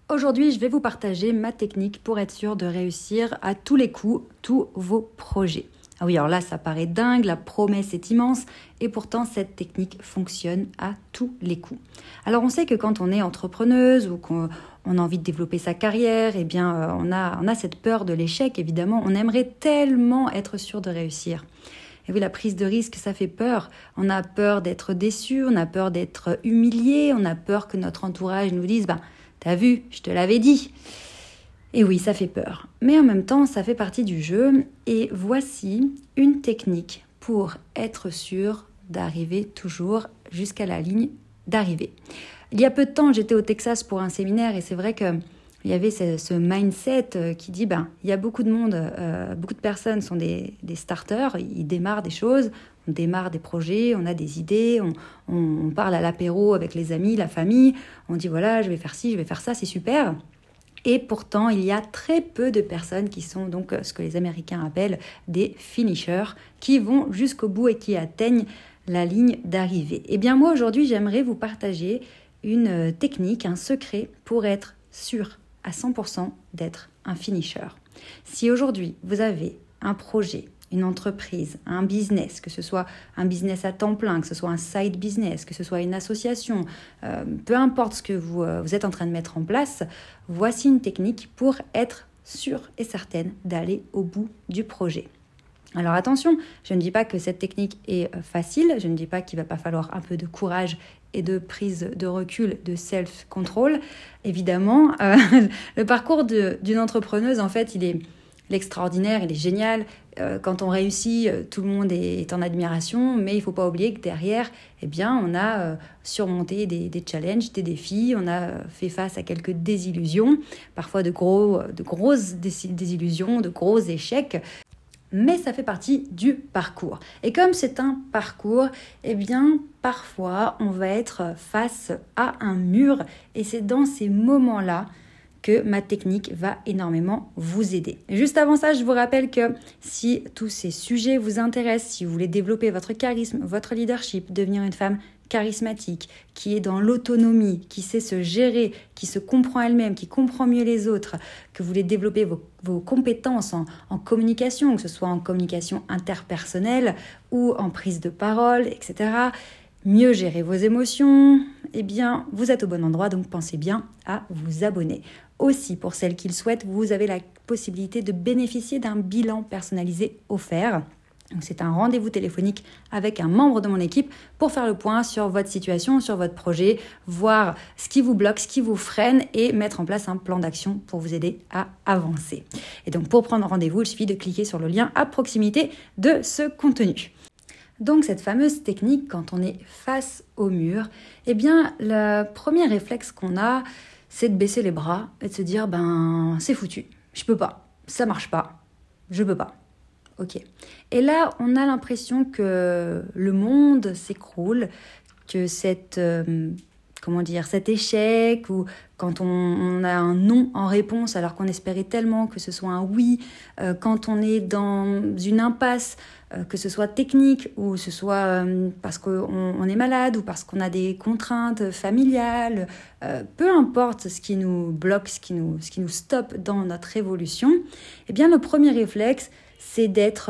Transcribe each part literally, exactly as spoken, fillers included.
Aujourd'hui, je vais vous partager ma technique pour être sûr de réussir à tous les coups, tous vos projets. Ah oui, alors là, ça paraît dingue, la promesse est immense et pourtant, cette technique fonctionne à tous les coups. Alors, on sait que quand on est entrepreneuse ou qu'on on a envie de développer sa carrière, eh bien, euh, on a, on a cette peur de l'échec, évidemment. On aimerait tellement être sûr de réussir. Et oui, la prise de risque, ça fait peur. On a peur d'être déçu, on a peur d'être humilié, on a peur que notre entourage nous dise bah, « t'as vu, je te l'avais dit ». Et oui, ça fait peur. Mais en même temps, ça fait partie du jeu. Et voici une technique pour être sûr d'arriver toujours jusqu'à la ligne d'arrivée. Il y a peu de temps, j'étais au Texas pour un séminaire et c'est vrai que il y avait ce, ce mindset qui dit ben, il y a beaucoup de monde, euh, beaucoup de personnes sont des, des starters, ils démarrent des choses, on démarre des projets, on a des idées, on, on, on parle à l'apéro avec les amis, la famille, on dit voilà, je vais faire ci, je vais faire ça, c'est super. Et pourtant, il y a très peu de personnes qui sont donc ce que les Américains appellent des finishers, qui vont jusqu'au bout et qui atteignent la ligne d'arrivée. Eh bien moi, aujourd'hui, j'aimerais vous partager une technique, un secret pour être sûr à cent pour cent d'être un finisher. Si aujourd'hui, vous avez un projet, une entreprise, un business, que ce soit un business à temps plein, que ce soit un side business, que ce soit une association, euh, peu importe ce que vous, euh, vous êtes en train de mettre en place, voici une technique pour être sûre et certaine d'aller au bout du projet. Alors attention, je ne dis pas que cette technique est facile, je ne dis pas qu'il ne va pas falloir un peu de courage et de prise de recul, de self-control. Évidemment, euh, le parcours de, d'une entrepreneuse, en fait, il est l'extraordinaire, il est génial. Euh, quand on réussit, euh, tout le monde est, est en admiration, mais il ne faut pas oublier que derrière, eh bien, on a euh, surmonté des, des challenges, des défis, on a euh, fait face à quelques désillusions, parfois de, gros, de grosses désillusions, de gros échecs. Mais ça fait partie du parcours. Et comme c'est un parcours, eh bien, parfois, on va être face à un mur. Et c'est dans ces moments-là que ma technique va énormément vous aider. Juste avant ça, je vous rappelle que si tous ces sujets vous intéressent, si vous voulez développer votre charisme, votre leadership, devenir une femme charismatique, qui est dans l'autonomie, qui sait se gérer, qui se comprend elle-même, qui comprend mieux les autres, que vous voulez développer vos, vos compétences en, en communication, que ce soit en communication interpersonnelle ou en prise de parole, et cetera, mieux gérer vos émotions, eh bien, vous êtes au bon endroit, donc pensez bien à vous abonner. Aussi, pour celles qui le souhaitent, vous avez la possibilité de bénéficier d'un bilan personnalisé offert. Donc, c'est un rendez-vous téléphonique avec un membre de mon équipe pour faire le point sur votre situation, sur votre projet, voir ce qui vous bloque, ce qui vous freine et mettre en place un plan d'action pour vous aider à avancer. Et donc, pour prendre rendez-vous, il suffit de cliquer sur le lien à proximité de ce contenu. Donc, cette fameuse technique, quand on est face au mur, eh bien, le premier réflexe qu'on a, c'est de baisser les bras et de se dire, ben, c'est foutu, je peux pas, ça marche pas, je peux pas. Ok. Et là, on a l'impression que le monde s'écroule, que cette, euh, comment dire, cet échec, ou quand on, on a un non en réponse alors qu'on espérait tellement que ce soit un oui, euh, quand on est dans une impasse, euh, que ce soit technique ou ce soit euh, parce qu'on on est malade ou parce qu'on a des contraintes familiales, euh, peu importe ce qui nous bloque, ce qui nous, ce qui nous stoppe dans notre évolution, eh bien le premier réflexe, c'est d'être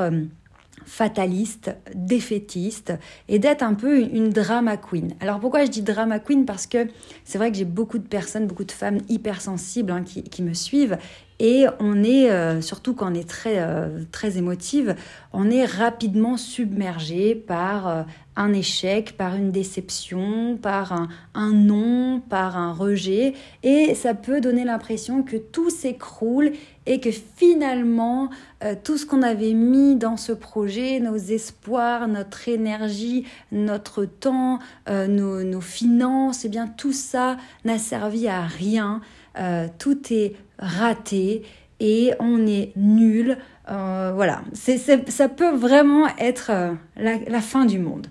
fataliste, défaitiste et d'être un peu une drama queen. Alors pourquoi je dis drama queen ? Parce que c'est vrai que j'ai beaucoup de personnes, beaucoup de femmes hypersensibles hein, qui, qui me suivent et on est, euh, surtout quand on est très, euh, très émotive, on est rapidement submergé par euh, un échec, par une déception, par un, un non, par un rejet et ça peut donner l'impression que tout s'écroule et que finalement, euh, tout ce qu'on avait mis dans ce projet, nos espoirs, notre énergie, notre temps, euh, nos, nos finances, eh bien tout ça n'a servi à rien. Euh, tout est raté et on est nul. Euh, voilà, c'est, c'est, ça peut vraiment être euh, la, la fin du monde.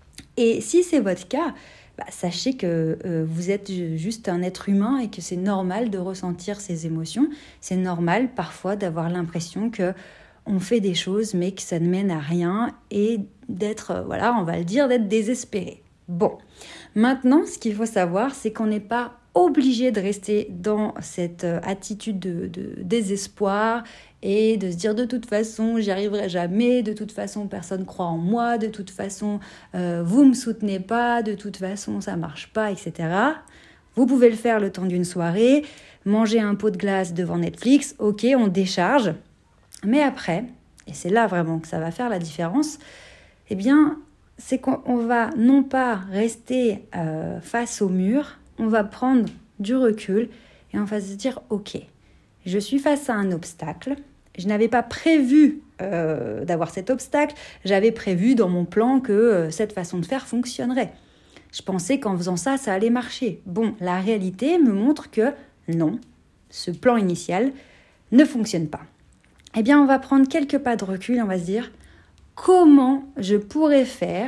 Et si c'est votre cas, bah, sachez que euh, vous êtes juste un être humain et que c'est normal de ressentir ces émotions. C'est normal parfois d'avoir l'impression que on fait des choses mais que ça ne mène à rien et d'être, euh, voilà, on va le dire, d'être désespéré. Bon, maintenant, ce qu'il faut savoir, c'est qu'on n'est pas obligé de rester dans cette attitude de, de désespoir et de se dire de toute façon j'y arriverai jamais, de toute façon personne croit en moi, de toute façon euh, vous me soutenez pas, de toute façon ça marche pas, et cetera. Vous pouvez le faire le temps d'une soirée, manger un pot de glace devant Netflix, ok, on décharge, mais après, et c'est là vraiment que ça va faire la différence, eh bien c'est qu'on va non pas rester euh, face au mur, on va prendre du recul et on va se dire ok, je suis face à un obstacle. Je n'avais pas prévu euh, d'avoir cet obstacle. J'avais prévu dans mon plan que euh, cette façon de faire fonctionnerait. Je pensais qu'en faisant ça, ça allait marcher. Bon, la réalité me montre que non, ce plan initial ne fonctionne pas. Eh bien, on va prendre quelques pas de recul et on va se dire comment je pourrais faire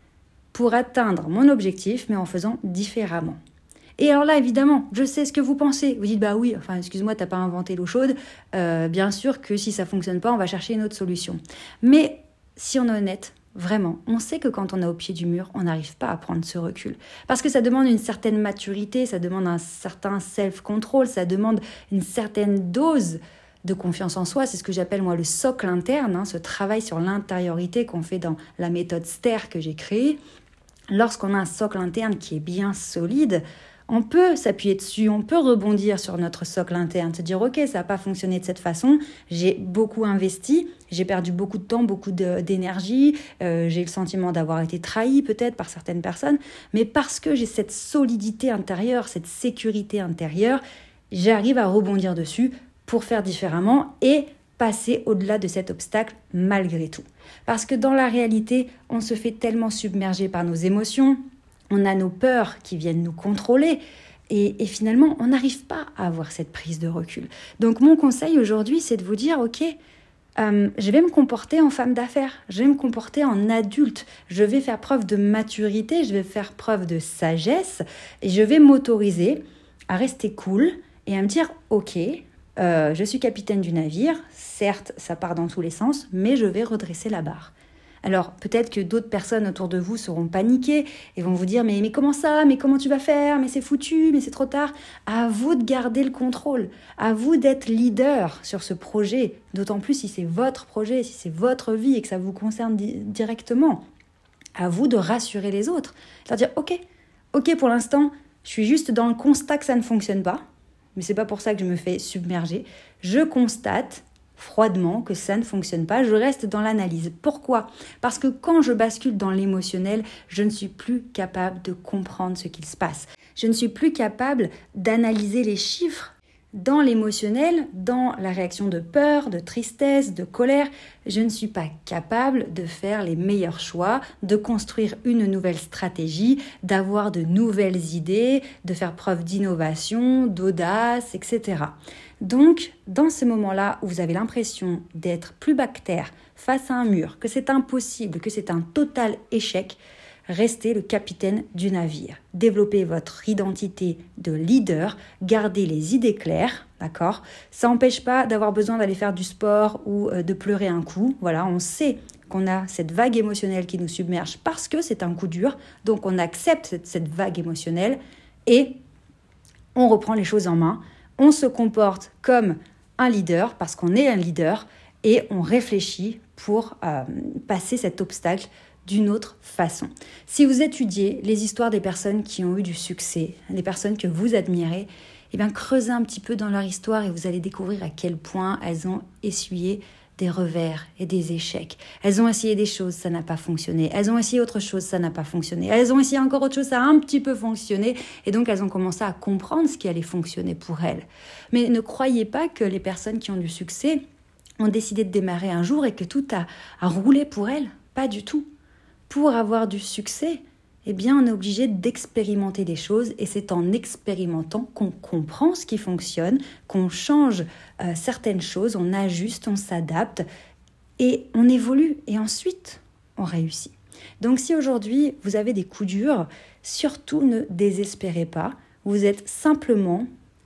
pour atteindre mon objectif, mais en faisant différemment. Et alors là, évidemment, je sais ce que vous pensez. Vous dites, bah oui, enfin, excuse-moi, t'as pas inventé l'eau chaude. Euh, bien sûr que si ça fonctionne pas, on va chercher une autre solution. Mais si on est honnête, vraiment, on sait que quand on est au pied du mur, on n'arrive pas à prendre ce recul. Parce que ça demande une certaine maturité, ça demande un certain self-control, ça demande une certaine dose de confiance en soi. C'est ce que j'appelle moi le socle interne, hein, ce travail sur l'intériorité qu'on fait dans la méthode S T E R que j'ai créée. Lorsqu'on a un socle interne qui est bien solide, on peut s'appuyer dessus, on peut rebondir sur notre socle interne, se dire « Ok, ça n'a pas fonctionné de cette façon, j'ai beaucoup investi, j'ai perdu beaucoup de temps, beaucoup de, d'énergie, euh, j'ai le sentiment d'avoir été trahi peut-être par certaines personnes, mais parce que j'ai cette solidité intérieure, cette sécurité intérieure, j'arrive à rebondir dessus pour faire différemment et passer au-delà de cet obstacle malgré tout. Parce que dans la réalité, on se fait tellement submerger par nos émotions, on a nos peurs qui viennent nous contrôler et, et finalement, on n'arrive pas à avoir cette prise de recul. Donc, mon conseil aujourd'hui, c'est de vous dire, ok, euh, je vais me comporter en femme d'affaires, je vais me comporter en adulte, je vais faire preuve de maturité, je vais faire preuve de sagesse et je vais m'autoriser à rester cool et à me dire, ok, euh, je suis capitaine du navire, certes, ça part dans tous les sens, mais je vais redresser la barre. Alors, peut-être que d'autres personnes autour de vous seront paniquées et vont vous dire « mais, mais comment ça ? Mais comment tu vas faire ? Mais c'est foutu, mais c'est trop tard !» À vous de garder le contrôle, à vous d'être leader sur ce projet, d'autant plus si c'est votre projet, si c'est votre vie et que ça vous concerne di- directement. À vous de rassurer les autres, de leur dire « ok, ok pour l'instant, je suis juste dans le constat que ça ne fonctionne pas, mais c'est pas pour ça que je me fais submerger. Je constate froidement que ça ne fonctionne pas, je reste dans l'analyse. Pourquoi ? Parce que quand je bascule dans l'émotionnel, je ne suis plus capable de comprendre ce qu'il se passe. Je ne suis plus capable d'analyser les chiffres. Dans l'émotionnel, dans la réaction de peur, de tristesse, de colère, je ne suis pas capable de faire les meilleurs choix, de construire une nouvelle stratégie, d'avoir de nouvelles idées, de faire preuve d'innovation, d'audace, et cetera. Donc, dans ce moment-là où vous avez l'impression d'être plus bactère face à un mur, que c'est impossible, que c'est un total échec, restez le capitaine du navire. Développez votre identité de leader, gardez les idées claires, d'accord ? Ça n'empêche pas d'avoir besoin d'aller faire du sport ou de pleurer un coup. Voilà, on sait qu'on a cette vague émotionnelle qui nous submerge parce que c'est un coup dur, donc on accepte cette, cette vague émotionnelle et on reprend les choses en main. On se comporte comme un leader parce qu'on est un leader et on réfléchit pour euh, passer cet obstacle d'une autre façon. Si vous étudiez les histoires des personnes qui ont eu du succès, les personnes que vous admirez, eh bien creusez un petit peu dans leur histoire et vous allez découvrir à quel point elles ont essuyé des revers et des échecs. Elles ont essayé des choses, ça n'a pas fonctionné. Elles ont essayé autre chose, ça n'a pas fonctionné. Elles ont essayé encore autre chose, ça a un petit peu fonctionné. Et donc, elles ont commencé à comprendre ce qui allait fonctionner pour elles. Mais ne croyez pas que les personnes qui ont du succès ont décidé de démarrer un jour et que tout a, a roulé pour elles. Pas du tout. Pour avoir du succès, eh bien, on est obligé d'expérimenter des choses et c'est en expérimentant qu'on comprend ce qui fonctionne, qu'on change euh, certaines choses, on ajuste, on s'adapte et on évolue et ensuite on réussit. Donc si aujourd'hui vous avez des coups durs, surtout ne désespérez pas, vous êtes simplement,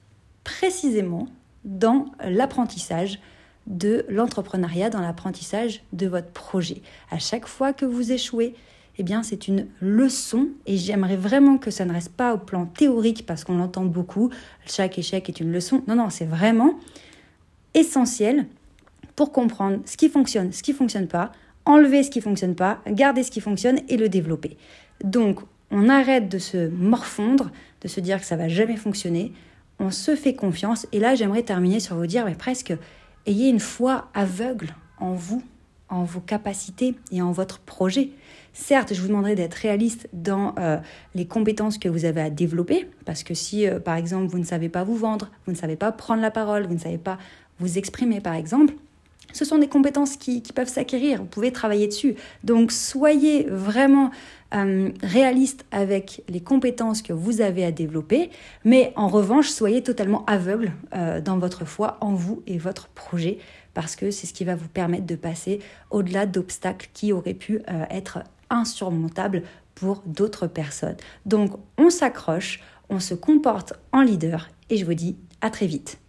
précisément dans l'apprentissage de l'entrepreneuriat, dans l'apprentissage de votre projet. À chaque fois que vous échouez, eh bien c'est une leçon et j'aimerais vraiment que ça ne reste pas au plan théorique parce qu'on l'entend beaucoup, chaque échec est une leçon. Non, non, c'est vraiment essentiel pour comprendre ce qui fonctionne, ce qui ne fonctionne pas, enlever ce qui ne fonctionne pas, garder ce qui fonctionne et le développer. Donc, on arrête de se morfondre, de se dire que ça ne va jamais fonctionner, on se fait confiance. Et là, j'aimerais terminer sur vous dire, mais presque, ayez une foi aveugle en vous, en vos capacités et en votre projet. Certes, je vous demanderai d'être réaliste dans euh, les compétences que vous avez à développer, parce que si, euh, par exemple, vous ne savez pas vous vendre, vous ne savez pas prendre la parole, vous ne savez pas vous exprimer, par exemple, ce sont des compétences qui, qui peuvent s'acquérir, vous pouvez travailler dessus. Donc, soyez vraiment euh, réaliste avec les compétences que vous avez à développer, mais en revanche, soyez totalement aveugle euh, dans votre foi en vous et votre projet, parce que c'est ce qui va vous permettre de passer au-delà d'obstacles qui auraient pu euh, être insurmontables pour d'autres personnes. Donc, on s'accroche, on se comporte en leader, et je vous dis à très vite.